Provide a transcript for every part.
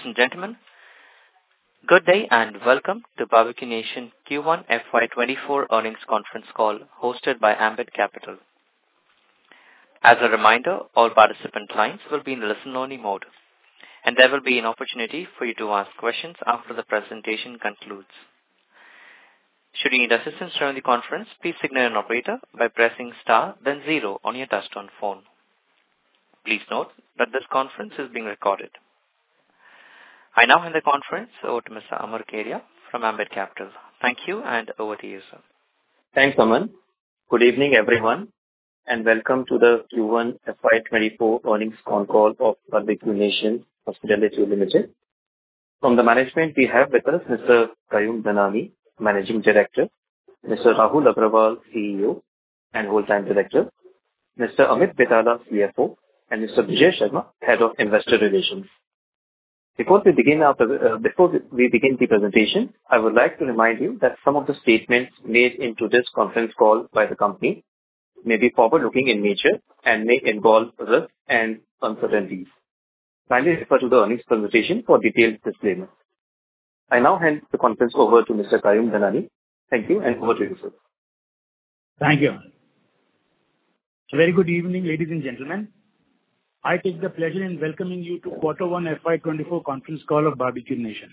and gentlemen, good day and welcome to Barbeque Nation Q1 FY24 earnings conference call hosted by Ambit Capital. As a reminder, all participant lines will be in listen-only mode, and there will be an opportunity for you to ask questions after the presentation concludes. Should you need assistance during the conference, please signal an operator by pressing star then 0 on your touchtone phone. Please note that this conference is being recorded. I now hand the conference over to Mr. Amar Kedia from Ambit Capital. Thank you, and over to you, sir. Thanks, Aman. Good evening, everyone, and welcome to the Q1 FY24 earnings con call of Barbeque Nation Hospitality Limited. From the management, we have with us Mr. Kayum Dhanani, Managing Director, Mr. Rahul Agrawal, CEO and Whole-Time Director, Mr. Amit Betala, CFO, and Mr. Vijay Sharma, Head of Investor Relations. Before we begin the presentation, I would like to remind you that some of the statements made in today's conference call by the company may be forward-looking in nature and may involve risks and uncertainties. Kindly refer to the earnings presentation for detailed disclaimer. I now hand the conference over to Mr. Kayum Dhanani. Thank you, and over to you, sir. Thank you. Very good evening, ladies and gentlemen. I take the pleasure in welcoming you to Q1 FY24 conference call of Barbeque Nation.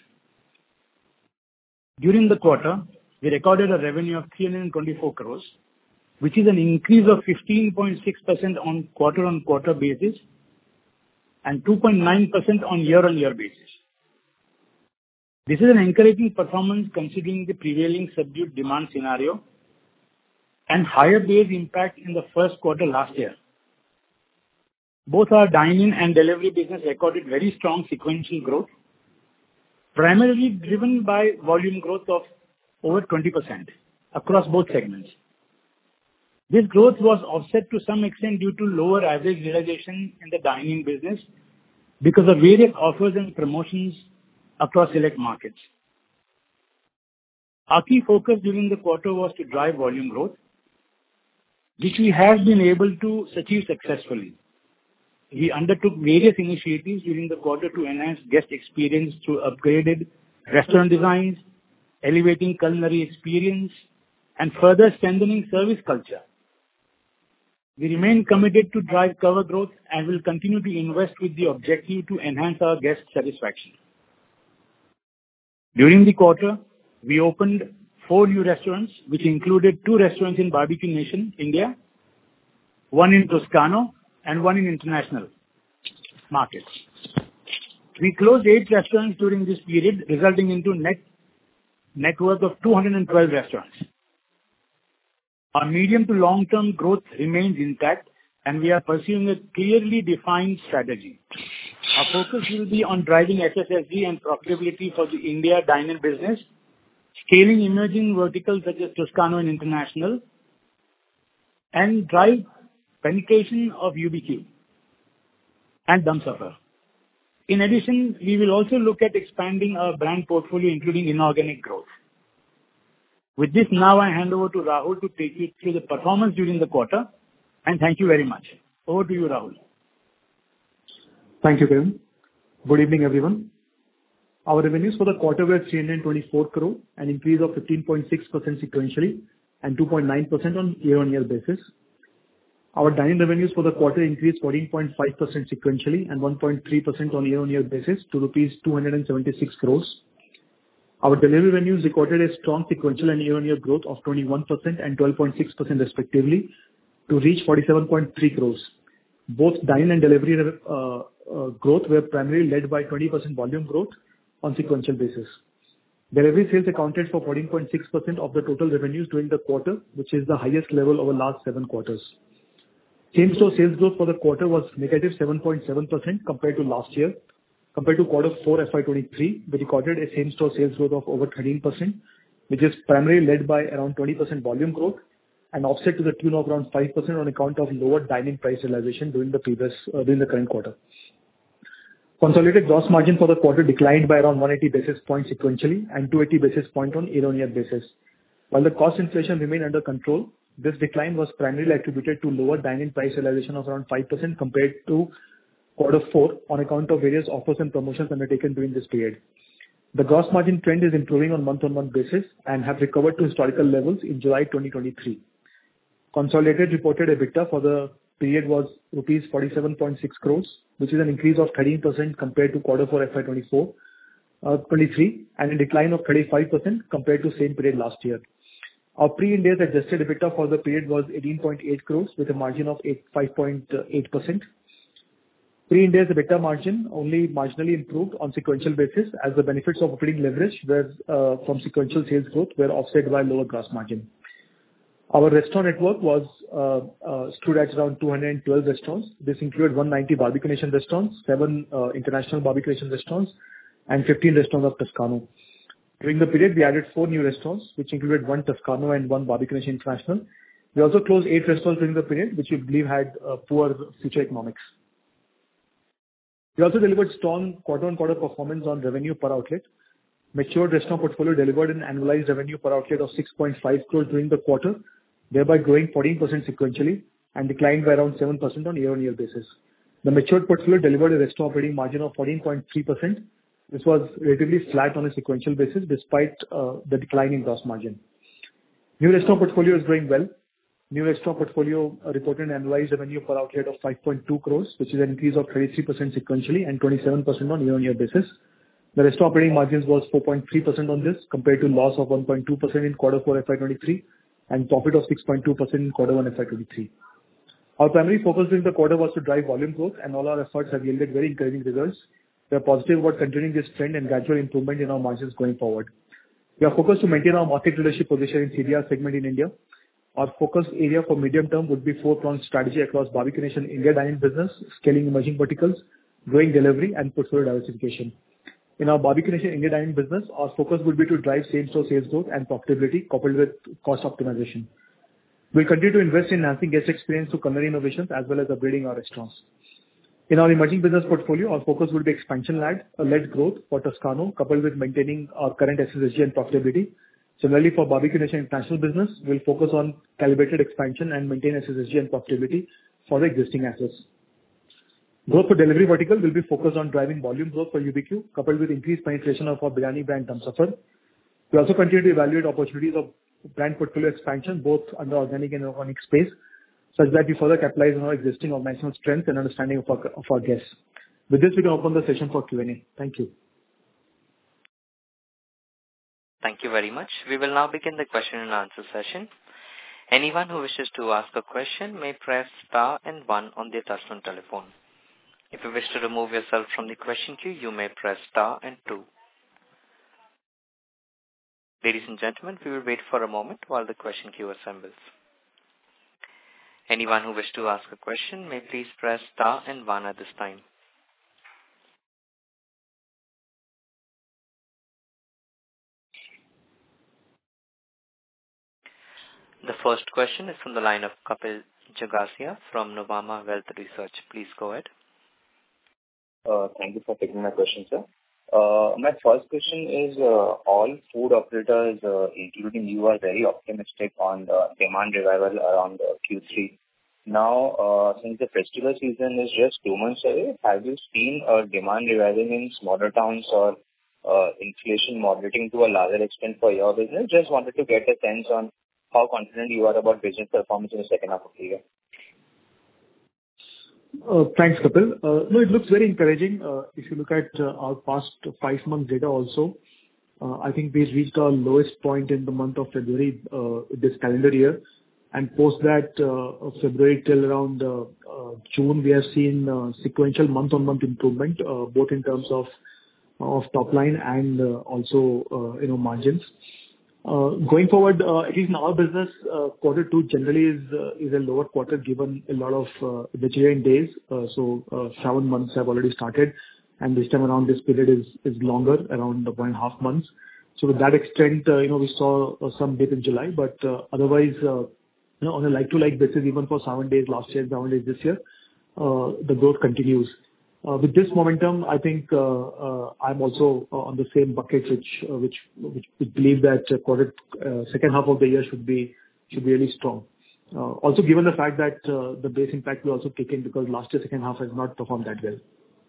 During the quarter, we recorded a revenue of 324 crores, which is an increase of 15.6% on quarter-on-quarter basis and 2.9% on year-on-year basis. This is an encouraging performance considering the prevailing subdued demand scenario and higher base impact in the first quarter last year. Both our dine-in and delivery business recorded very strong sequential growth, primarily driven by volume growth of over 20% across both segments. This growth was offset to some extent due to lower average realization in the dine-in business because of various offers and promotions across select markets. Our key focus during the quarter was to drive volume growth, which we have been able to achieve successfully. We undertook various initiatives during the quarter to enhance guest experience through upgraded restaurant designs, elevating culinary experience, and further strengthening service culture. We remain committed to drive cover growth and will continue to invest with the objective to enhance our guest satisfaction. During the quarter, we opened 4 new restaurants, which included 2 restaurants in Barbeque Nation, India, 1 in Toscano, and 1 in international markets. We closed 8 restaurants during this period, resulting into net worth of 212 restaurants. Our medium to long-term growth remains intact, and we are pursuing a clearly defined strategy. Our focus will be on driving SSSG and profitability for the India dine-in business, scaling emerging verticals such as Toscano and international, and drive penetration of UBQ and Dum Safar. In addition, we will also look at expanding our brand portfolio, including inorganic growth. With this, now I hand over to Rahul to take you through the performance during the quarter, and thank you very much. Over to you, Rahul. Thank you, Kayum. Good evening, everyone. Our revenues for the quarter were 324 crore, an increase of 15.6% sequentially and 2.9% on year-on-year basis. Our dine-in revenues for the quarter increased 14.5% sequentially and 1.3% on year-on-year basis to rupees 276 crores. Our delivery revenues recorded a strong sequential and year-on-year growth of 21% and 12.6% respectively to reach 47.3 crores. Both dine and delivery growth were primarily led by 20% volume growth on sequential basis. Delivery sales accounted for 14.6% of the total revenues during the quarter, which is the highest level over last 7 quarters. Same-store sales growth for the quarter was negative 7.7% compared to last year. Compared to quarter 4 FY23, we recorded a same-store sales growth of over 13%, which is primarily led by around 20% volume growth and offset to the tune of around 5% on account of lower dine-in price realization during the current quarter. Consolidated gross margin for the quarter declined by around 180 basis points sequentially and 280 basis points on year-on-year basis. While the cost inflation remained under control, this decline was primarily attributed to lower dine-in price realization of around 5% compared to quarter four on account of various offers and promotions undertaken during this period. The gross margin trend is improving on month-on-month basis and have recovered to historical levels in July 2023. Consolidated reported EBITDA for the period was rupees 47.6 crores, which is an increase of 13% compared to quarter four FY 23, and a decline of 35% compared to same period last year. Our pre-Ind AS adjusted EBITDA for the period was 18.8 crores with a margin of 5.8%. Pre-Ind AS EBITDA margin only marginally improved on sequential basis as the benefits of operating leverage were from sequential sales growth were offset by lower gross margin. Our restaurant network was stood at around 212 restaurants. This included 190 Barbeque Nation restaurants, 7 international Barbeque Nation restaurants, and 15 restaurants of Toscano. During the period, we added 4 new restaurants, which included 1 Toscano and 1 Barbeque Nation International. We also closed 8 restaurants during the period, which we believe had poor future economics. We also delivered strong quarter-on-quarter performance on revenue per outlet. Matured restaurant portfolio delivered an annualized revenue per outlet of 6.5 crores during the quarter, thereby growing 14% sequentially and declined by around 7% on year-on-year basis. The matured portfolio delivered a restaurant operating margin of 14.3%. This was relatively flat on a sequential basis despite the decline in gross margin. New restaurant portfolio is doing well. New restaurant portfolio reported an annualized revenue per outlet of 5.2 crores, which is an increase of 33% sequentially and 27% on year-on-year basis. The restaurant operating margins was 4.3% on this, compared to loss of 1.2% in quarter four FY 23 and profit of 6.2% in quarter one FY 23. Our primary focus during the quarter was to drive volume growth, and all our efforts have yielded very encouraging results. We are positive about continuing this trend and gradual improvement in our margins going forward. We are focused to maintain our market leadership position in CDR segment in India. Our focus area for medium term would be 4-pronged strategy across Barbeque Nation India dine-in business, scaling emerging verticals, growing delivery, and portfolio diversification. In our Barbeque Nation India dine-in business, our focus would be to drive same-store sales growth and profitability coupled with cost optimization. We'll continue to invest in enhancing guest experience through culinary innovations as well as upgrading our restaurants. In our emerging business portfolio, our focus will be expansion-led growth for Toscano, coupled with maintaining our current SSSG and profitability. Similarly, for Barbeque Nation International business, we'll focus on calibrated expansion and maintain SSSG and profitability for the existing assets. Growth for delivery vertical will be focused on driving volume growth for UBQ, coupled with increased penetration of our biryani brand Dum Safar. We also continue to evaluate opportunities of brand portfolio expansion, both under organic and inorganic space, such that we further capitalize on our existing organizational strength and understanding of our guests. With this, we can open the session for Q&A. Thank you. Thank you very much. We will now begin the question and answer session. Anyone who wishes to ask a question may press star and 1 on their touchtone telephone. If you wish to remove yourself from the question queue, you may press star and 2. Ladies and gentlemen, we will wait for a moment while the question queue assembles. Anyone who wishes to ask a question may please press star and 1 at this time. The first question is from the line of Kapil Jagasia from Nuvama Wealth Research. Please go ahead. Thank you for taking my question, sir. My first question is, all food operators, including you, are very optimistic on the demand revival around Q3. Now, since the festival season is just 2 months away, have you seen a demand reviving in smaller towns or inflation moderating to a larger extent for your business? Just wanted to get a sense on how confident you are about business performance in the second half of the year. Thanks, Kapil. No, it looks very encouraging. If you look at our past 5-month data also, I think we reached our lowest point in the month of February this calendar year. And post that, February till around June, we have seen sequential month-on-month improvement, both in terms of top line and also margins. Going forward, at least in our business, quarter 2 generally is a lower quarter given a lot of vegetarian days. So 7 months have already started, and this time around this period is longer, around 1.5 months. So to that extent, we saw some dip in July, but otherwise, on a like-to-like basis, even for 7 days last year, 7 days this year, the growth continues. With this momentum, I think I'm also on the same bucket, which believe that second half of the year should be really strong. Also given the fact that the base impact will also kick in because last year second half has not performed that well.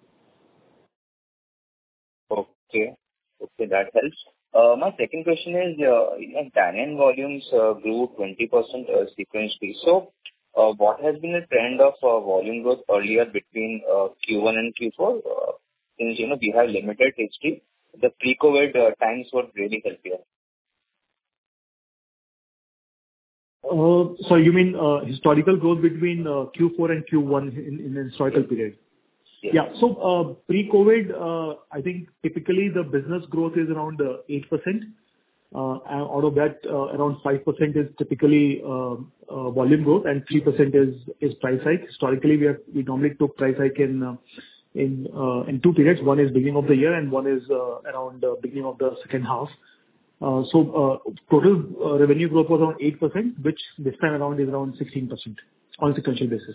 Okay. Okay, that helps. My second question is, Tannin volumes grew 20% sequentially. So, what has been the trend of volume growth earlier between Q1 and Q4? Since, we have limited history, the pre-COVID times were really healthier. So you mean historical growth between Q4 and Q1 in the historical period? Yes. Yeah. So, pre-COVID, I think typically the business growth is around 8%. And out of that, around 5% is typically volume growth, and 3% is price hike. Historically, we normally took price hike in two periods. One is beginning of the year, and one is around the beginning of the second half. So, total revenue growth was around 8%, which this time around is around 16% on a sequential basis.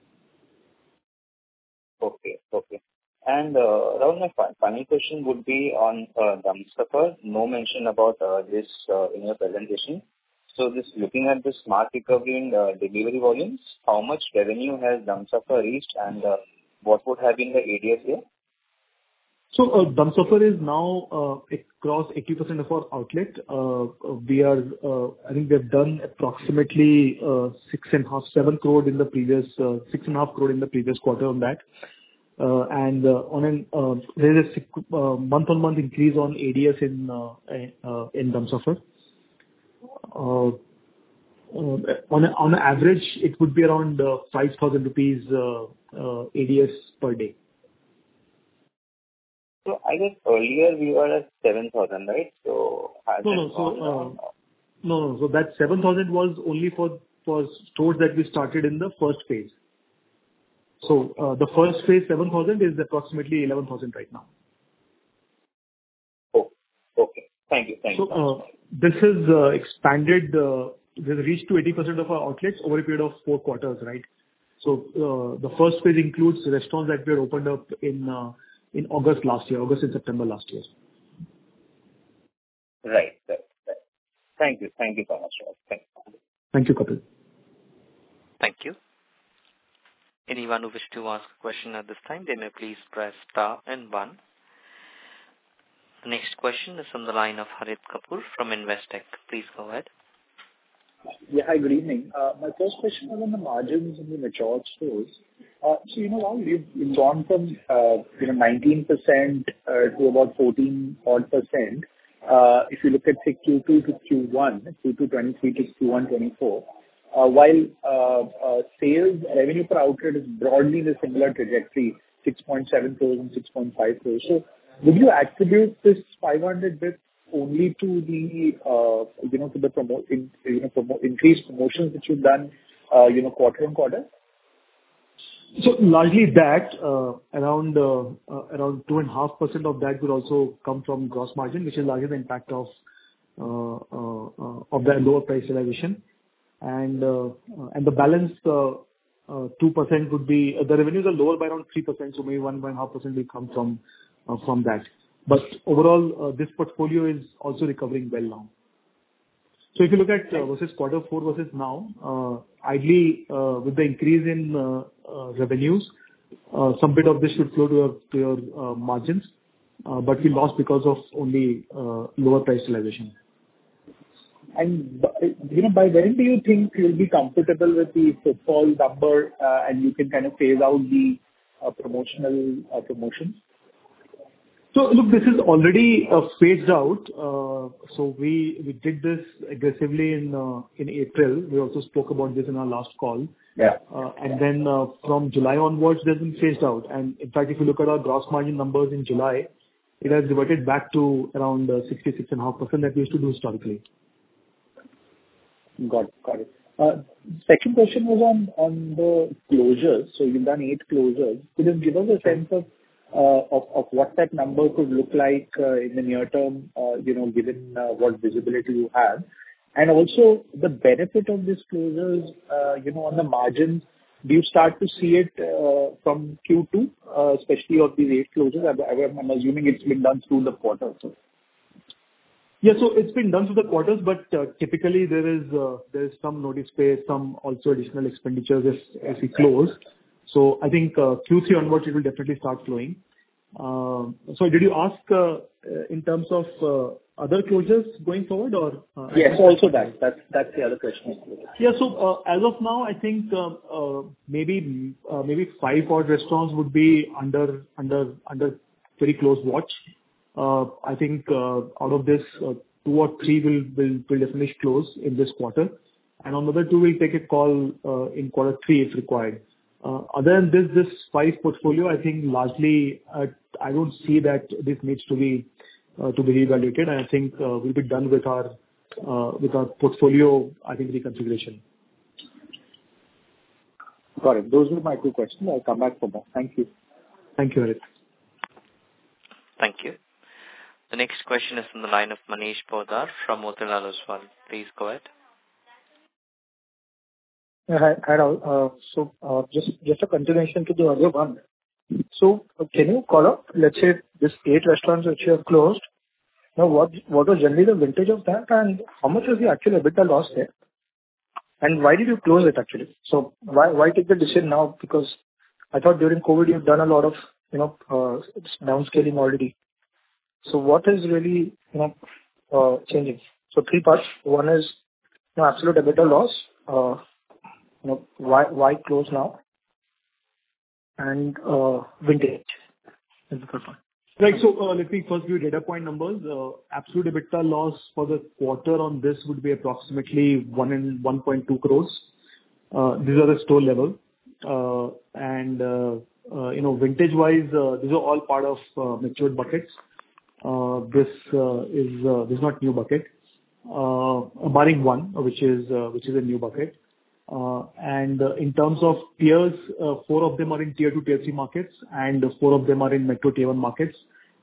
Okay. Okay. And Rahul, my final question would be on Dhamsafar. No mention about this in your presentation. So this looking at the smart recovery and delivery volumes, how much revenue has Dhamsafar reached, and what would have been the ADS here? So, Dhamsafar is now across 80% of our outlet. We are, I think we have done approximately 6.5-7 crore in the previous 6.5 crore in the previous quarter on that. And there is a month-on-month increase on ADS in Dhamsafar. On an average, it would be around 5,000 rupees ADS per day. So I guess earlier we were at 7,000, right? So has it gone down? No. So that 7,000 was only for stores that we started in the first phase. So, the first phase, 7,000, is approximately 11,000 right now. Oh, okay. Thank you. Thank you. So, this is expanded, we have reached to 80% of our outlets over a period of 4 quarters, right? So, the first phase includes restaurants that we had opened up in August and September last year. Right. Thank you so much, Rahul. Thank you. Thank you, Kapil. Thank you. Anyone who wishes to ask a question at this time, they may please press star and 1. The next question is from the line of Harit Kapoor from Investec. Please go ahead. Yeah, hi, good evening. My first question was on the margins in the matured stores. So, Rahul, you've gone from 19% to about 14 odd percent. If you look at, say, Q2 to Q1, Q2 23 to Q1 24, while sales revenue per outlet is broadly in a similar trajectory, 6.7 crores and 6.5 crores. So would you attribute this 500 bits only to the to the increased promotions that you've done quarter on quarter? So largely that, around 2.5% of that will also come from gross margin, which is largely the impact of the lower price realization. And the balance, 2% would be the revenues are lower by around 3%, so maybe 1.5% will come from that. But overall, this portfolio is also recovering well now. So if you look at versus quarter 4 versus now, ideally, with the increase in revenues, some bit of this should flow to your margins, but we lost because of only lower price realization. And by when do you think you'll be comfortable with the footfall number, and you can kind of phase out the promotions? So look, this is already phased out. So we did this aggressively in April. We also spoke about this in our last call. Yeah. And then from July onwards, they've been phased out. And in fact, if you look at our gross margin numbers in July, it has reverted back to around 66.5% that we used to do historically. Got it. Second question was on the closures. So you've done 8 closures. Could you give us a sense of what that number could look like in the near term, given what visibility you have? And also the benefit of these closures, on the margins, do you start to see it from Q2, especially of these 8 closures? I'm assuming it's been done through the quarter, so. Yeah. So it's been done through the quarters, but typically there is some notice pay, some also additional expenditures as we close. So I think Q3 onwards, it will definitely start flowing. So did you ask in terms of other closures going forward or? Yes, also that. That's the other question. Yeah. So, as of now, I think maybe 5 odd restaurants would be under very close watch. I think out of this, 2 or 3 will definitely close in this quarter, and another 2 will take a call in quarter 3 if required. Other than this 5 portfolio, I think largely, I don't see that this needs to be reevaluated. I think we'll be done with our portfolio, I think, reconfiguration. Got it. Those were my 2 questions. I'll come back for more. Thank you. Thank you, Harit. Thank you. The next question is from the line of Manish Poddar from Motilal Oswal. Please go ahead. Hi, Rahul. So, just a continuation to the earlier one. So can you call out, let's say, this 8 restaurants which you have closed, now, what was generally the vintage of that, and how much was the actual EBITDA loss there? And why did you close it, actually? So why take the decision now? Because I thought during COVID, you've done a lot of, downscaling already. So what is really, changing? So 3 parts. One is, absolute EBITDA loss. Why close now? And vintage is the third one. Right. So, let me first give you data point numbers. Absolute EBITDA loss for the quarter on this would be approximately 1.2 crores. These are the store level. And vintage-wise, these are all part of matured buckets. This is not new bucket, barring one, which is a new bucket. And in terms of tiers, 4 of them are in tier 2, tier 3 markets, and 4 of them are in metro tier 1 markets.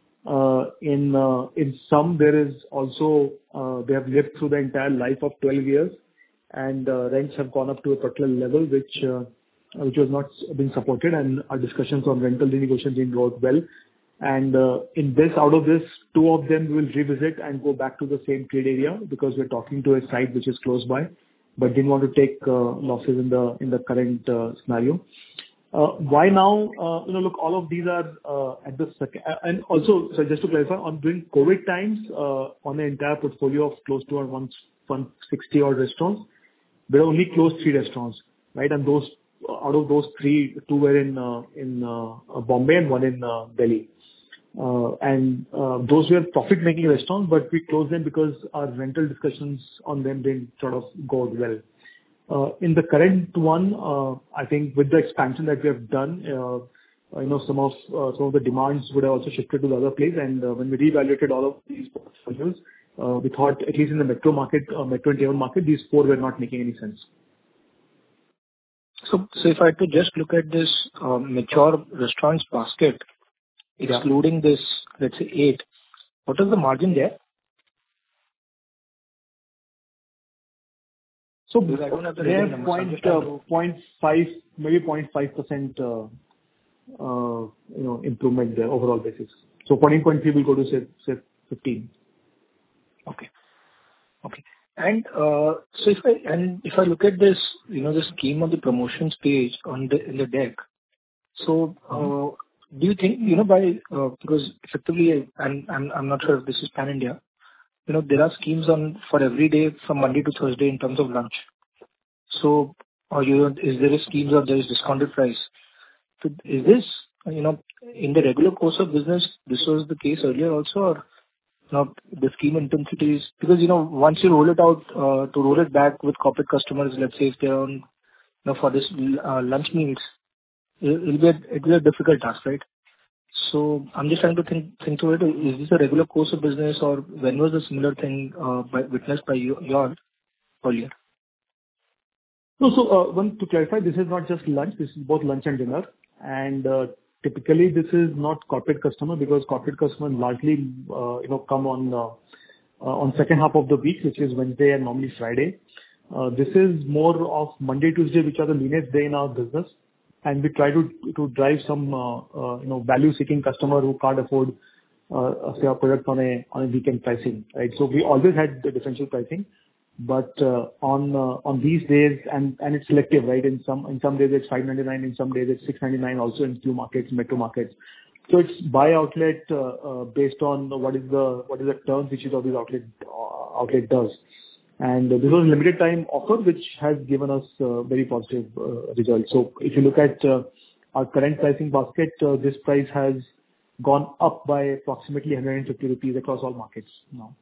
In some, there is also they have lived through the entire life of 12 years, and rents have gone up to a particular level which was not being supported, and our discussions on rental renegotiation didn't work well. And out of this, 2 of them will revisit and go back to the same trade area because we're talking to a site which is close by, but didn't want to take losses in the current scenario. Why now? Look, all of these are at the second. And also, so just to clarify, during COVID times, on the entire portfolio of close to 160 odd restaurants, we only closed 3 restaurants, right? And those, out of those 3, 2 were in Bombay and 1 in Delhi. And those were profit-making restaurants, but we closed them because our rental discussions on them didn't sort of go well. In the current one, I think with the expansion that we have done, some of the demands would have also shifted to the other place. And when we reevaluated all of these portfolios, we thought at least in the metro market, metro and tier 1 market, these 4 were not making any sense. So if I had to just look at this mature restaurants basket, excluding this, let's say 8, what is the margin there? So because I don't have the they have numbers. 0.5, maybe 0.5%, improvement there overall basis. So 14.3 will go to say 15. Okay. And so if I look at this, the scheme on the promotions page in the deck. So do you think, because effectively, and I'm not sure if this is pan India, there are schemes for every day from Monday to Thursday in terms of lunch. So, is there a schemes or there is discounted price? So is this, in the regular course of business, this was the case earlier also, or the scheme intensities? Because, once you roll it out, to roll it back with corporate customers, let's say if they're on, for this lunch meals, it'll be a difficult task, right? So I'm just trying to think through it. Is this a regular course of business, or when was a similar thing witnessed by you all earlier? No, so one to clarify, this is not just lunch. This is both lunch and dinner. And typically, this is not corporate customer because corporate customers largely come on second half of the week, which is Wednesday and normally Friday. This is more of Monday, Tuesday, which are the leanest day in our business. And we try to drive some value-seeking customer who can't afford say our product on a weekend pricing, right? So we always had the differential pricing, but on these days, and it's selective, right? In some days it's 599, in some days it's 699, also in few markets, metro markets. So it's by outlet, based on what is the terms which each of these outlet does. And this was a limited time offer, which has given us very positive results. So if you look at our current pricing basket, this price has gone up by approximately 150 rupees across all markets now.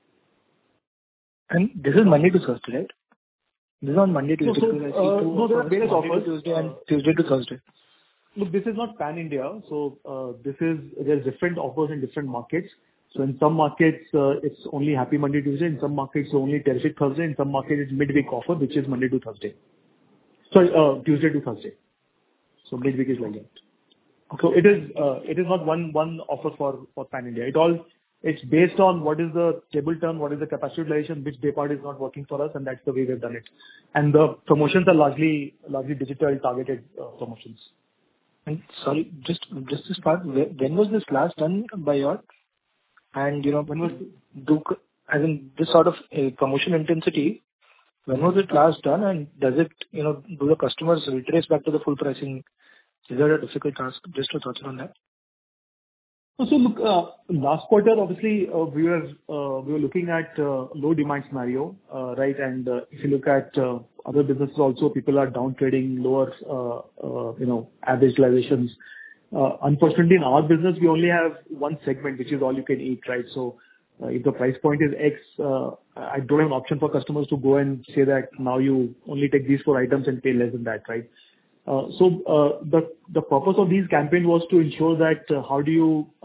And this is Monday to Thursday, right? This is on Monday to Tuesday. No, there are various offers. Tuesday and Tuesday to Thursday. Look, this is not pan-India, so there's different offers in different markets. So in some markets, it's only Happy Monday, Tuesday. In some markets, only Terrific Thursday. In some markets, it's midweek offer, which is Monday to Thursday. Sorry, Tuesday to Thursday. So midweek is like that. So it is not one offer for pan-India. It's based on what is the table turn, what is the capacity utilization, which day part is not working for us, and that's the way we've done it. And the promotions are largely digital targeted promotions. And sorry, just this part. When was this last done by your? And when was this sort of promotion intensity? When was it last done? And does it do the customers retrace back to the full pricing? Is that a difficult task? Just your thoughts on that. So look, last quarter, obviously, we were looking at low demand scenario, right? And if you look at other businesses also, people are down trading lower, average realizations. Unfortunately, in our business, we only have one segment, which is all you can eat, right? So if the price point is X, I don't have an option for customers to go and say that now you only take these 4 items and pay less than that, right? So the purpose of these campaign was to ensure that how do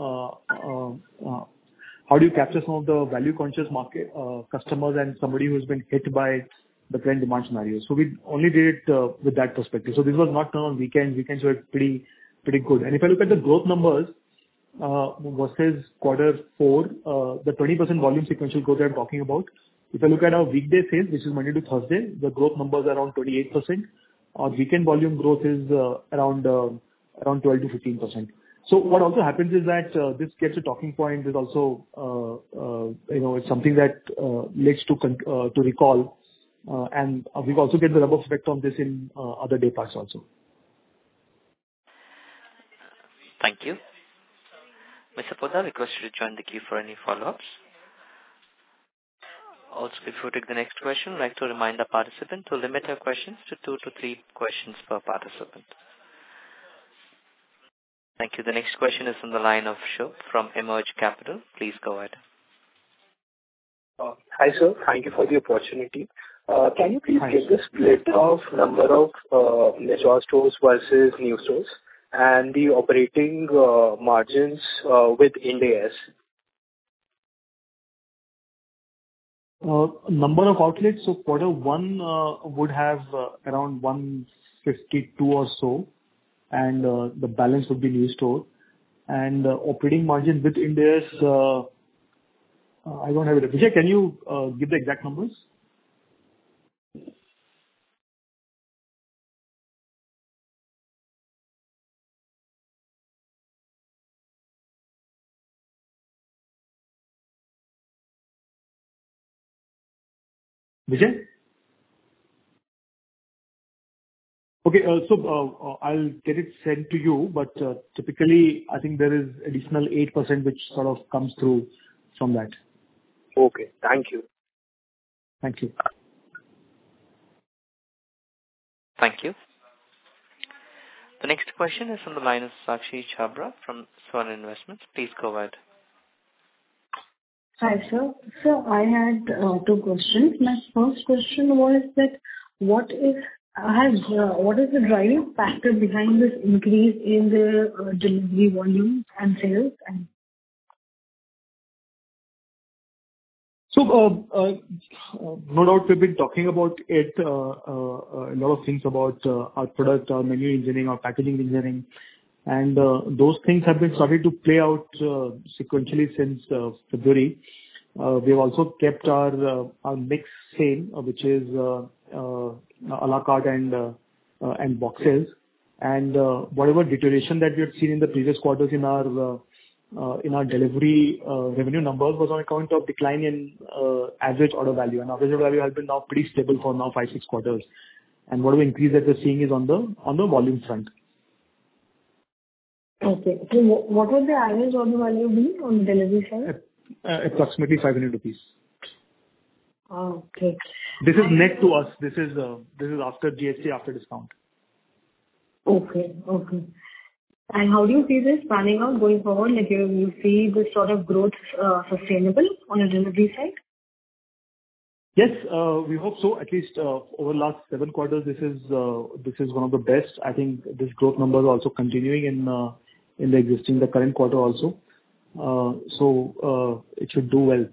you capture some of the value conscious market customers and somebody who's been hit by the current demand scenario. So we only did it with that perspective. So this was not done on weekends. Weekends were pretty good. And if I look at the growth numbers versus quarter 4, the 20% volume sequential growth I'm talking about. If I look at our weekday sales, which is Monday to Thursday, the growth numbers are around 28%. Our weekend volume growth is around 12 to 15%. So what also happens is that this gets a talking point. Is also it's something that leads to recall, and we also get the rubber effect on this in other day parts also. Thank you. Mr. Poddar, request you to join the queue for any follow-ups. Also, before we take the next question, I'd like to remind the participant to limit your questions to 2 to 3 questions per participant. Thank you. The next question is from the line of Shubh from Emerge Capital. Please go ahead. Hi, sir. Thank you for the opportunity. Can you please give the split of number of mature stores versus new stores and the operating margins with Ind AS? Number of outlets. So quarter 1 would have around 152 or so, and the balance would be new store. And operating margin with Ind AS, I don't have it. Vijay, can you give the exact numbers? Vijay? Okay, so I'll get it sent to you, but typically I think there is additional 8% which sort of comes through from that. Okay, thank you. Thank you. Thank you. The next question is from the line of Sakshi Chhabra from Swan Investments. Please go ahead. Hi, sir. So I had 2 questions. My first question was that what is the driving factor behind this increase in the delivery volume and sales? So, no doubt we've been talking about it, a lot of things about our product, our menu engineering, our packaging engineering, and those things have been starting to play out sequentially since February. We've also kept our mix same, which is a la carte and boxes. And whatever deterioration that we had seen in the previous quarters in our in our delivery revenue numbers was on account of decline in average order value. And average order value has been now pretty stable for now 5-6 quarters. And whatever increase that we're seeing is on the volume front. Okay. So what would the average order value be on the delivery side? Approximately 500 rupees. Okay. This is net to us. This is after GST, after discount. Okay. Okay. And how do you see this panning out going forward? Like you see this sort of growth sustainable on the delivery side? Yes, we hope so. At least over the last 7 quarters, this is one of the best. I think this growth number is also continuing in the current quarter also. So it should do well.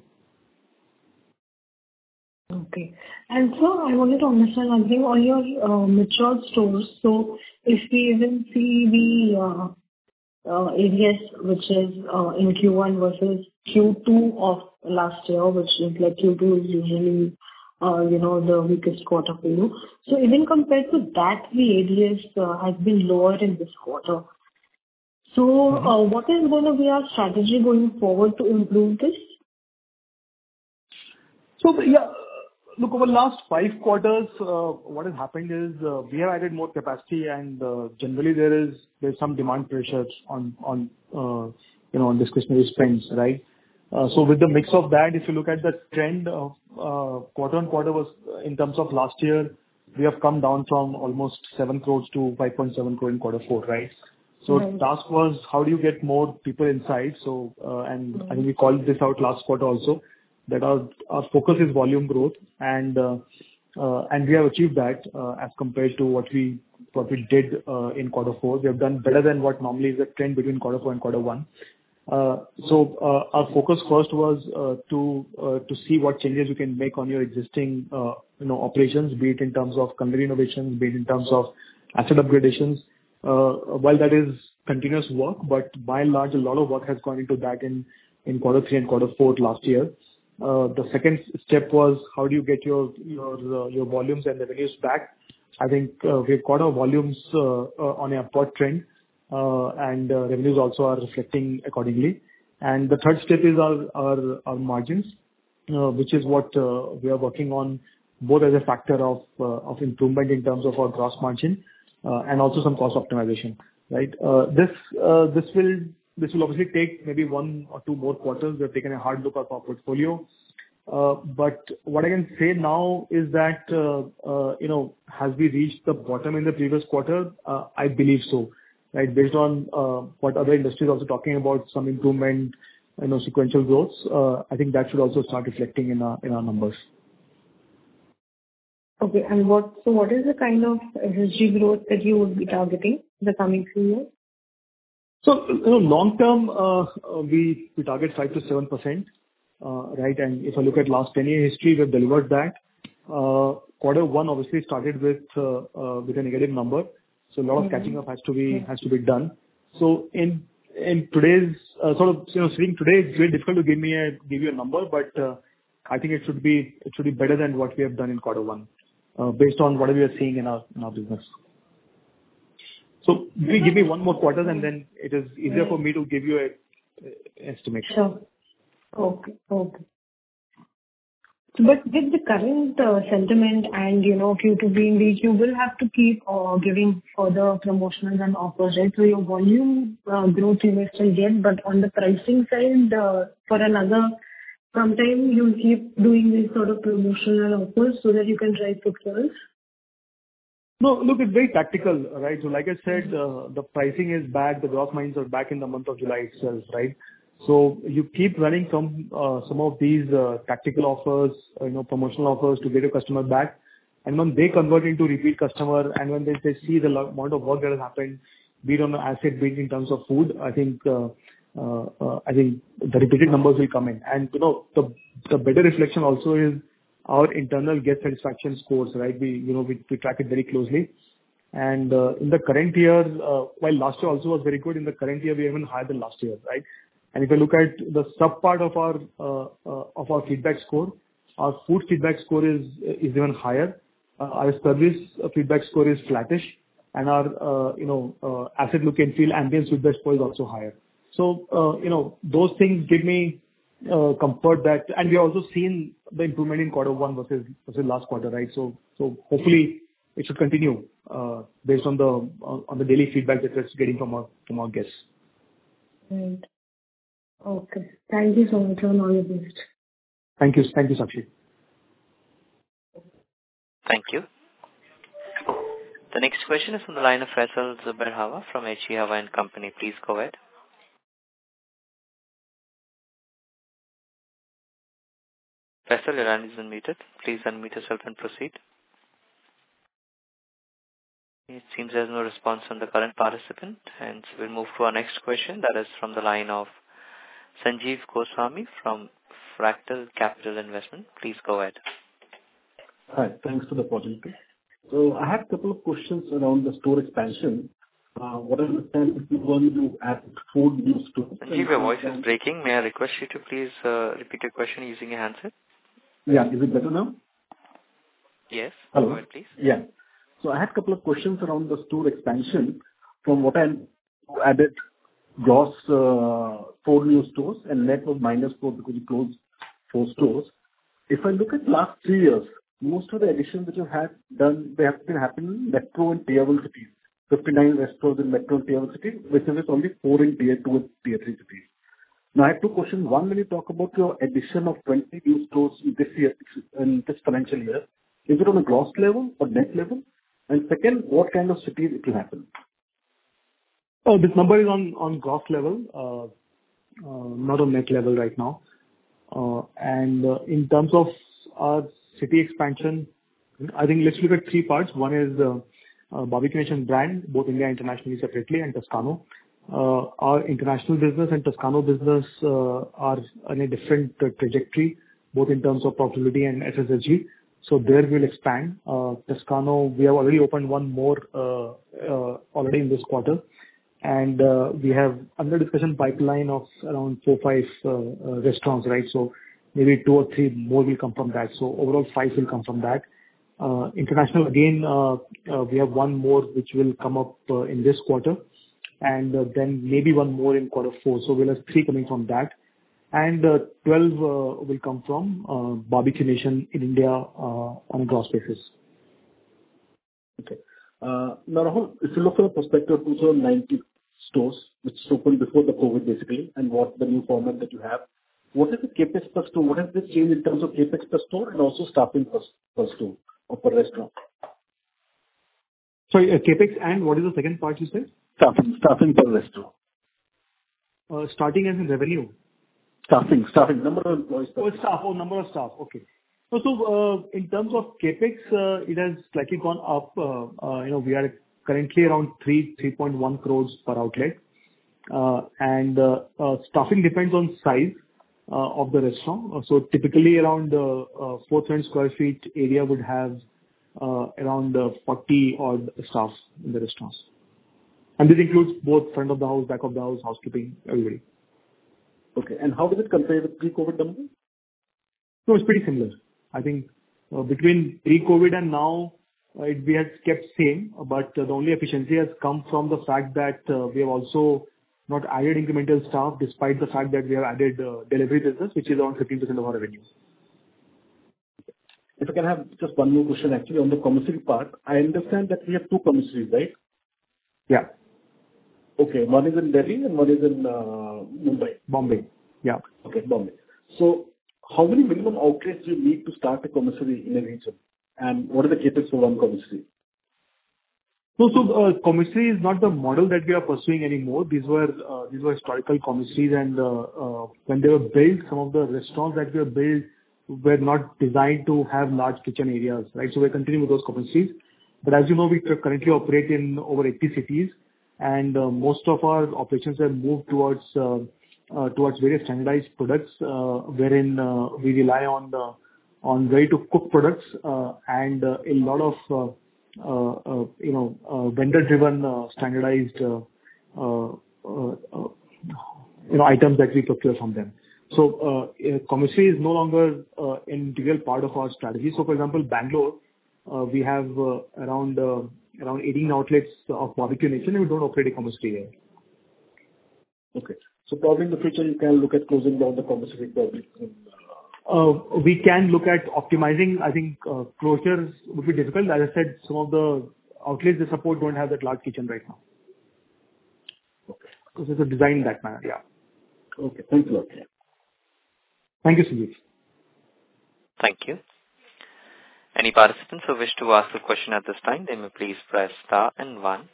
Okay. And so I wanted to understand one thing on your mature stores. So if we even see the ADS, which is in Q1 versus Q2 of last year, which is like Q2 is usually the weakest quarter for you. So even compared to that, the ADS has been lower in this quarter. So what is going to be our strategy going forward to improve this? So yeah, look, over the last 5 quarters, what has happened is we have added more capacity, and generally there's some demand pressures on discretionary spends, right? So with the mix of that, if you look at the trend of quarter on quarter was in terms of last year, we have come down from almost 7 crores to 5.7 crore in quarter 4, right? So the task was, how do you get more people inside? So and I think we called this out last quarter also, that our focus is volume growth, and we have achieved that as compared to what we did in quarter 4. We have done better than what normally is the trend between quarter 4 and quarter 1. So our focus first was to see what changes you can make on your existing operations, be it in terms of culinary innovations, be it in terms of asset upgradations. While that is continuous work, but by and large, a lot of work has gone into that in quarter 3 and quarter 4 last year. The second step was, how do you get your volumes and revenues back? I think we've got our volumes on an upward trend, and revenues also are reflecting accordingly. And the third step is our margins, which is what we are working on, both as a factor of improvement in terms of our gross margin and also some cost optimization, right? This will obviously take maybe 1 or 2 more quarters. We have taken a hard look at our portfolio. But what I can say now is that, has we reached the bottom in the previous quarter? I believe so, right? Based on what other industries are also talking about, some improvement, sequential growth. I think that should also start reflecting in our numbers. Okay. And what is the kind of SSG growth that you would be targeting in the coming few years? So, long term, we target 5 to 7%, right? And if I look at last 10-year history, we've delivered that. Quarter 1 obviously started with a negative number, so a lot of catching up has to be done. So in today's sitting today, it's very difficult to give you a number, but I think it should be better than what we have done in quarter 1, based on what we are seeing in our business. So give me 1 more quarter, and then it is easier for me to give you an estimate. Sure. Okay. But with the current sentiment and, Q2 being weak, you will have to keep giving further promotions and offers, right? So your volume growth you may still get, but on the pricing side, for another sometime you'll keep doing these sort of promotional offers so that you can drive footfalls? No, look, it's very tactical, right? So like I said, the pricing is back, the gross margins are back in the month of July itself, right? So you keep running some of these tactical offers, promotional offers to get your customer back. And when they convert into repeat customer, and when they see the amount of work that has happened, be it on the asset, be it in terms of food, I think the repeated numbers will come in. And the better reflection also is our internal guest satisfaction scores, right? We track it very closely. And in the current year, while last year also was very good, in the current year we are even higher than last year, right? And if you look at the sub part of our feedback score, our food feedback score is even higher. Our service feedback score is flattish, and our asset look and feel ambience feedback score is also higher. Those things give me comfort that, and we also seen the improvement in quarter one versus last quarter, right? So hopefully it should continue based on the daily feedback that we're getting from our guests. Right. Okay. Thank you so much, and all the best. Thank you, Sakshi. Thank you. The next question is from the line of Faisal Zubair Hawa from H.G. Hawa & Company. Please go ahead. Faisal, your line is unmuted. Please unmute yourself and proceed. It seems there's no response from the current participant, hence we'll move to our next question. That is from the line of Sanjeev Goswami from Fractal Capital Investment. Please go ahead. Hi, thanks for the opportunity. So I have a couple of questions around the store expansion. What I understand is you want to add 4 new stores. Sanjeev, your voice is breaking. May I request you to please repeat your question using your handset? Yeah, is it better now? Yes. Hello. Go ahead, please. Yeah. So I had a couple of questions around the store expansion. From what I added, gross 4 new stores and net was -4 because you closed 4 stores. If I look at last 3 years, most of the additions that you have done, they have been happening in metro and tier 1 cities. 59 restaurants in metro and tier 1 cities, which is only 4 in tier 2 and tier 3 cities. Now I have 2 questions. One, when you talk about your addition of 20 new stores this year, in this financial year, is it on a gross level or net level? And second, what kind of cities it will happen? Oh, this number is on gross level, not on net level right now. And in terms of our city expansion, I think let's look at 3 parts. One is Barbeque Nation brand, both India and internationally separately, and Toscano. Our international business and Toscano business are on a different trajectory, both in terms of profitability and SSSG. So there we'll expand. Toscano, we have already opened 1 more already in this quarter. And we have under discussion pipeline of around 4-5 restaurants, right? So maybe 2 or 3 more will come from that. So overall 5 will come from that. International again, we have 1 more which will come up in this quarter, and then maybe 1 more in quarter 4. So we'll have 3 coming from that. And 12 will come from Barbeque Nation in India on a gross basis. Okay. Now, Rahul, if you look from the perspective of 290 stores, which opened before the COVID basically, and what the new format that you have, what is the CapEx per store? What has this changed in terms of CapEx per store and also staffing per store or per restaurant? Sorry, CapEx and what is the second part you said? Staffing per restaurant. Starting as in revenue? Staffing, number of employees. Number of staff. Okay. So, in terms of CapEx, it has slightly gone up. We are currently around 3.1 crores per outlet. And staffing depends on size of the restaurant. So typically around 4,000 square feet area would have around 40 odd staff in the restaurants. And this includes both front of the house, back of the house, housekeeping, everybody. Okay. And how does it compare with pre-COVID numbers? No, it's pretty similar. I think between pre-COVID and now, we have kept same, but the only efficiency has come from the fact that we have also not added incremental staff, despite the fact that we have added delivery business, which is around 15% of our revenue. If I can have just 1 more question actually on the commissary part. I understand that we have 2 commissaries, right? Yeah. Okay. One is in Delhi and one is in Mumbai. Bombay. Yeah. Okay, Bombay. So how many minimum outlets do you need to start a commissary in a region? And what are the CapEx for 1 commissary? So commissary is not the model that we are pursuing anymore. These were historical commissaries, and when they were built, some of the restaurants that were built were not designed to have large kitchen areas, right? So we're continuing with those commissaries. But as you know, we currently operate in over 80 cities, and most of our operations have moved towards various standardized products, wherein we rely on ready-to-cook products and a lot of vendor-driven standardized items that we procure from them. So commissary is no longer an integral part of our strategy. So for example, Bangalore, we have around 18 outlets of Barbeque Nation, and we don't operate a commissary here. Okay. So probably in the future, you can look at closing down the commissary probably. We can look at optimizing. I think closures would be difficult. As I said, some of the outlets they support don't have that large kitchen right now. Okay. Because it's a design in that manner. Yeah. Okay. Thanks a lot. Thank you, Sanjeev. Thank you. Any participants who wish to ask a question at this time, they may please press star and 1.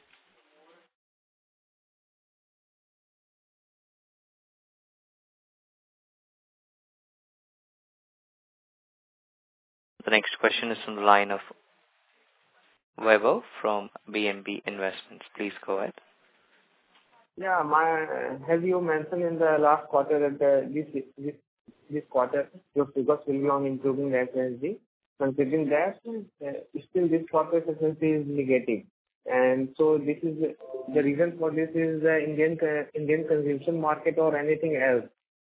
The next question is from the line of Weber from BNB Investments. Please go ahead. Yeah, have you mentioned in the last quarter that this quarter your focus will be on improving the SSG? Considering that, still this quarter SSG is negative. And so this is the reason for this is the Indian consumption market or anything else?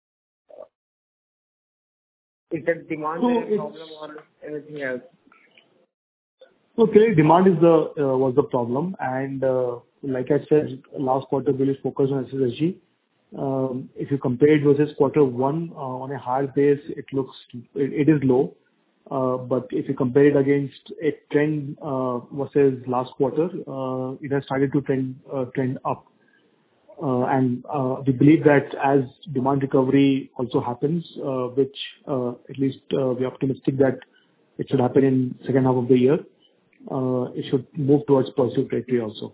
Is that demand problem or anything else? So clearly demand is was the problem, and like I said, last quarter we will focus on SSG. If you compare it versus quarter one on a higher base, it is low. But if you compare it against a trend versus last quarter, it has started to trend up. And we believe that as demand recovery also happens, which at least we're optimistic that it should happen in second half of the year, it should move towards positive territory also.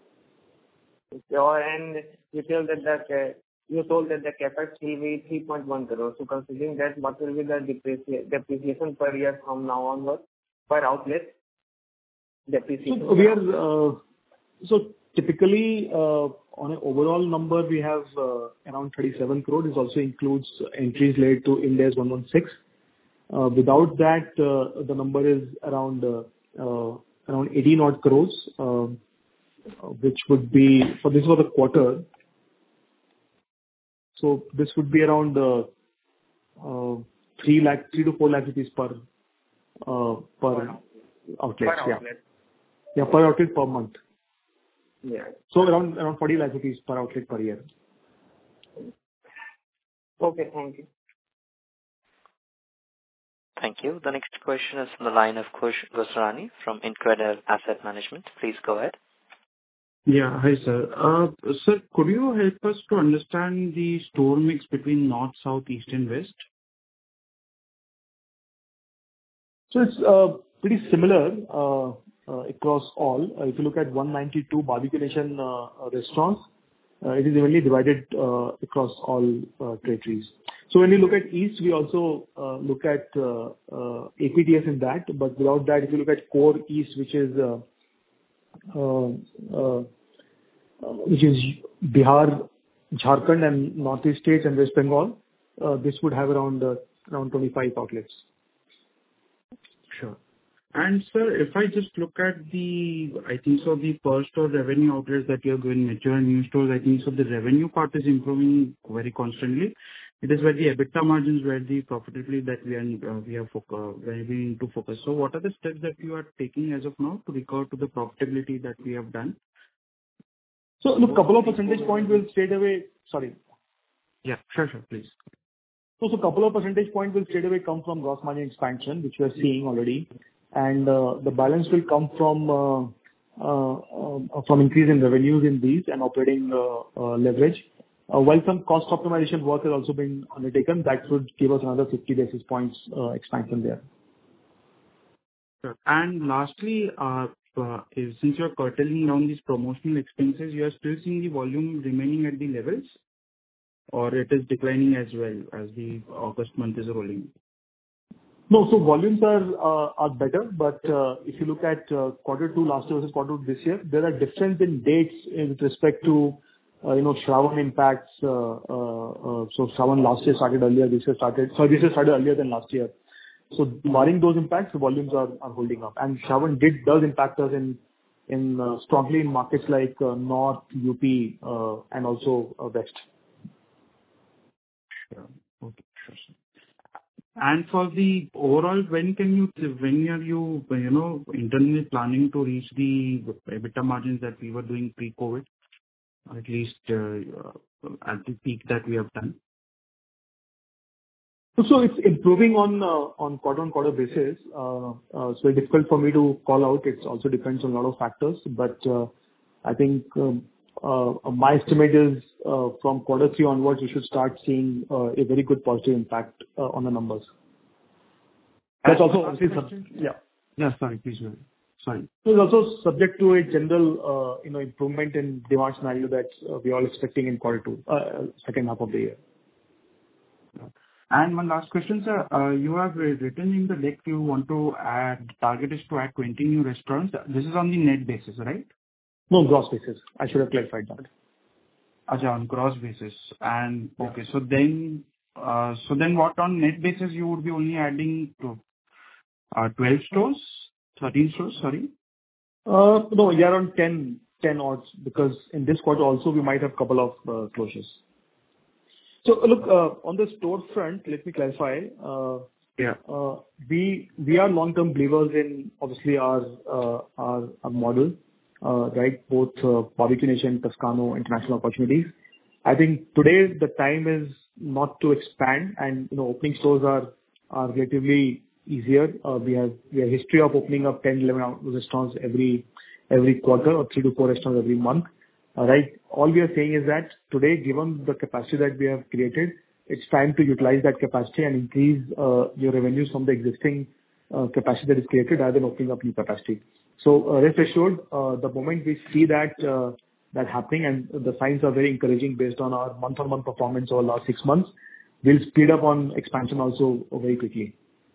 And you told that the capex will be 3.1 crores. So considering that, what will be the depreciation per year from now onwards per outlet? Depreciation. So typically on an overall number we have around 37 crore. This also includes entries related to Ind AS 116. Without that, the number is around 18 odd crores, which would be for the quarter. So this would be around 3 to 4 lakh rupees per outlet. Yeah, per outlet per month. Yeah. So around 40 lakh rupees per outlet per year. Okay, thank you. Thank you. The next question is from the line of Khush Gosrani from InCred Asset Management. Please go ahead. Yeah. Hi, sir. Sir, could you help us to understand the store mix between North, South, East, and West? So it's pretty similar across all. If you look at 192 Barbeque Nation restaurants, it is evenly divided across all territories. So when you look at East, we also look at APDS in that. But without that, if you look at core East, which is Bihar, Jharkhand, and Northeast states and West Bengal, this would have around 25 outlets. Sure. And sir, if I just look at the per store revenue outlets that you are going mature and new stores, I think so the revenue part is improving very constantly. It is where the EBITDA margins, where the profitability that we have very into focus. So what are the steps that you are taking as of now to recover to the profitability that we have done? So look, couple of percentage point will straight away. Sorry. Yeah, sure, please. So a couple of percentage point will straight away come from gross margin expansion, which we are seeing already, and the balance will come from increase in revenues in these and operating leverage. While some cost optimization work has also been undertaken, that should give us another 50 basis points expansion there. Sure. And lastly, since you are curtailing down these promotional expenses, you are still seeing the volume remaining at the levels, or it is declining as well as the August month is rolling? No, so volumes are better, but if you look at quarter two last year versus quarter two this year, there are difference in dates with respect to Shravan impacts. So Shravan last year started earlier, this year started earlier than last year. So barring those impacts, the volumes are holding up. And Shravan does impact us in strongly in markets like North, UP, and also West. Sure. Okay, sure. And for the overall, when are you internally planning to reach the EBITDA margins that we were doing pre-COVID? At least at the peak that we have done? So it's improving on quarter-on-quarter basis. So it's difficult for me to call out. It also depends on a lot of factors. But I think my estimate is from quarter three onwards, we should start seeing a very good positive impact on the numbers. That's also obviously Sorry, please go ahead. Sorry. So it's also subject to a general improvement in demand scenario that we are all expecting in quarter two, second half of the year. And one last question, sir. You have written in the deck you want to target is to add 20 new restaurants. This is on the net basis, right? No, gross basis. I should have clarified that. On gross basis. And okay, so then what on net basis you would be only adding to 12 stores, 13 stores, sorry? No, we are on 10 odds because in this quarter also we might have a couple of closures. So look, on the store front, let me clarify. We are long-term believers in obviously our model, right? Both Barbeque Nation, Toscano, international opportunities. I think today the time is not to expand, and opening stores are relatively easier. We have history of opening up 10, 11 restaurants every quarter, or 3 to 4 restaurants every month. Right. All we are saying is that today, given the capacity that we have created, it's time to utilize that capacity and increase your revenues from the existing capacity that is created rather than opening up new capacity. So rest assured, the moment we see that happening, and the signs are very encouraging based on our month-on-month performance over the last 6 months, we'll speed up on expansion also very quickly.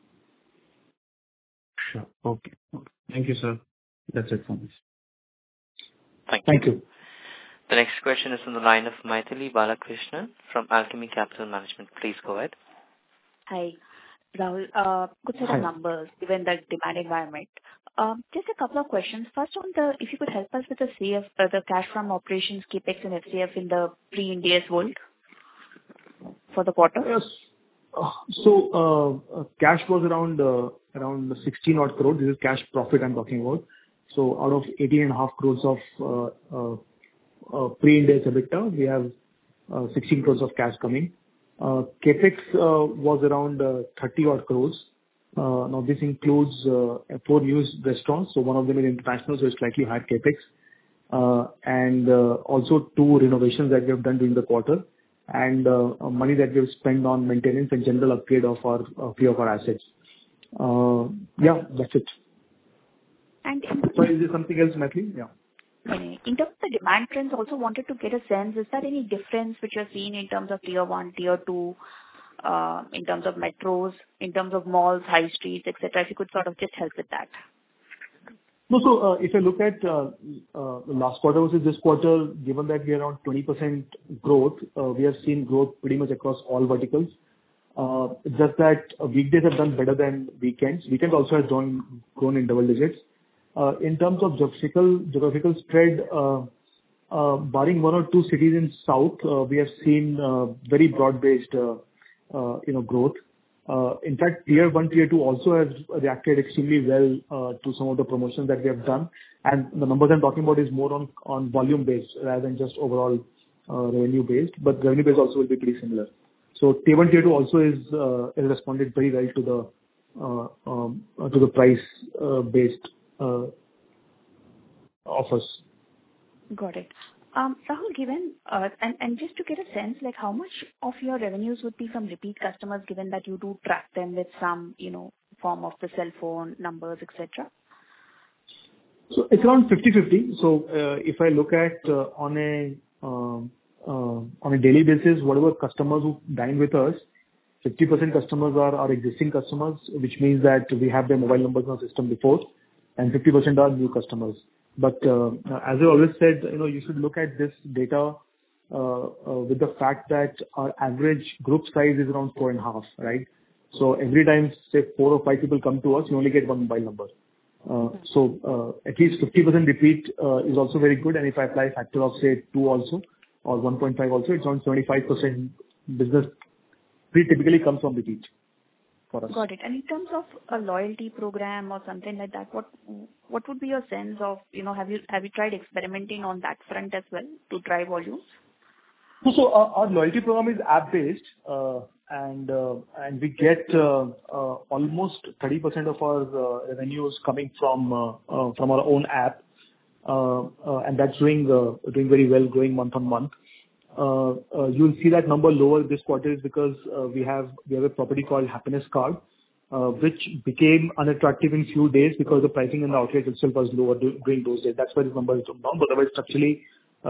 Sure. Okay. Thank you, sir. That's it from me. Thank you. The next question is on the line of Maithili Balakrishnan from Alchemy Capital Management. Please go ahead. Hi, Rahul. Good set of numbers given the demand environment. Just a couple of questions. First, if you could help us with the cash from operations, CapEx and FCF in the pre-Ind AS world for the quarter. Yes. So cash was around 16 odd crores. This is cash profit I'm talking about. So out of 18.5 crores of pre-Ind AS EBITDA, we have 16 crores of cash coming. CapEx was around 30 odd crores. Now this includes 4 new restaurants. So one of them is international, so it's slightly higher CapEx. And also 2 renovations that we have done during the quarter, and money that we have spent on maintenance and general upgrade of our few of our assets. That's it. And is there something else, Maithili? Yeah. In terms of the demand trends, also wanted to get a sense, is there any difference which you're seeing in terms of tier 1, tier 2, in terms of metros, in terms of malls, high streets, etc.? If you could sort of just help with that. No, so if I look at last quarter versus this quarter, given that we are around 20% growth, we have seen growth pretty much across all verticals. Just that weekdays have done better than weekends. Weekends also has grown in double digits. In terms of geographical spread, barring 1 or 2 cities in south, we have seen very broad-based growth. In fact, tier 1, tier 2 also has reacted extremely well to some of the promotions that we have done. And the numbers I'm talking about is more on volume based rather than just overall revenue based. But revenue based also will be pretty similar. So tier 1, tier 2 also is responded very well to the price based offers. Got it. Rahul, given and just to get a sense, like how much of your revenues would be from repeat customers, given that you do track them with some form of the cell phone numbers, etc.? So it's around 50-50. So if I look at on a daily basis, whatever customers who dine with us, 50% customers are our existing customers, which means that we have their mobile numbers in our system before, and 50% are new customers. But as I always said, you should look at this data with the fact that our average group size is around 4.5, right? So every time, say 4 or 5 people come to us, you only get 1 mobile number. So at least 50% repeat is also very good. And if I apply a factor of say 2 also or 1.5 also, it's around 75% business pretty typically comes from repeat for us. Got it. And in terms of a loyalty program or something like that, what would be your sense of, have you tried experimenting on that front as well to drive volumes? So our loyalty program is app-based, and we get almost 30% of our revenues coming from our own app. And that's doing very well, growing month-on-month. You'll see that number lower this quarter is because we have a property called Happiness Card, which became unattractive in few days because the pricing in the outlet itself was lower during those days. That's why this number is down. But otherwise, structurally,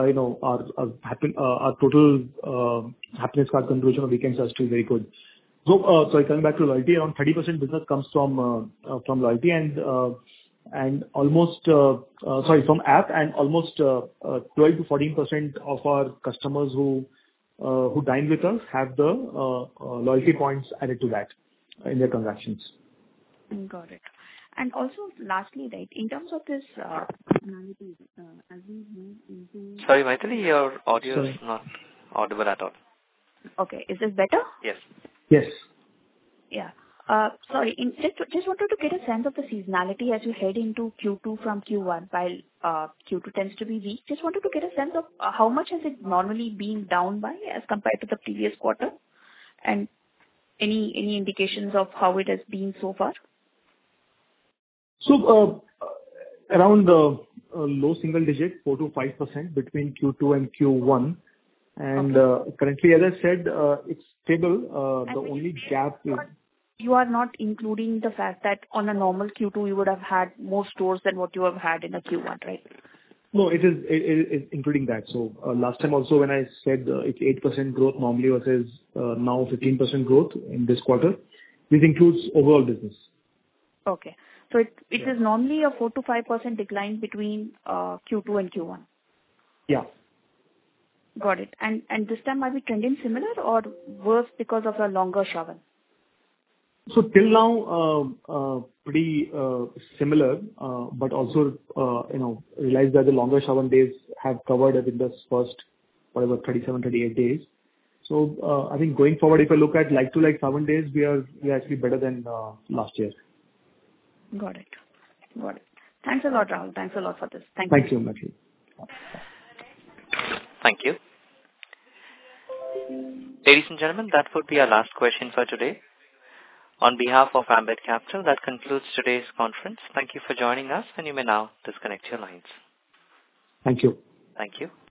our total Happiness Card conversion on weekends are still very good. So, sorry, coming back to loyalty, around 30% business comes from loyalty and almost from app, and almost 12 to 14% of our customers who dine with us have the loyalty points added to that in their transactions. Got it. And also, lastly, right, in terms of this functionality, as we move into... Sorry, Maithili, your audio is not audible at all. Okay. Is this better? Yes. Yes. Yeah. Sorry, just wanted to get a sense of the seasonality as you head into Q2 from Q1, while Q2 tends to be weak. Just wanted to get a sense of how much has it normally been down by as compared to the previous quarter, and any indications of how it has been so far? So, around low single digit, 4 to 5% between Q2 and Q1. And currently, as I said, it's stable. The only gap is... You are not including the fact that on a normal Q2, you would have had more stores than what you have had in a Q1, right? No, it is including that. So, last time also when I said it's 8% growth normally versus now 15% growth in this quarter, this includes overall business. Okay. So it is normally a 4 to 5% decline between Q2 and Q1. Yeah. Got it. And this time might be trending similar or worse because of a longer Shravan? So till now, pretty similar, but also realize that the longer Shravan days have covered within the first 37, 38 days. So I think going forward, if I look at like to like 7 days, we are actually better than last year. Got it. Thanks a lot, Rahul. Thanks a lot for this. Thank you. Thank you. Thank you. Ladies and gentlemen, that would be our last question for today. On behalf of Ambit Capital, that concludes today's conference. Thank you for joining us, and you may now disconnect your lines. Thank you. Thank you.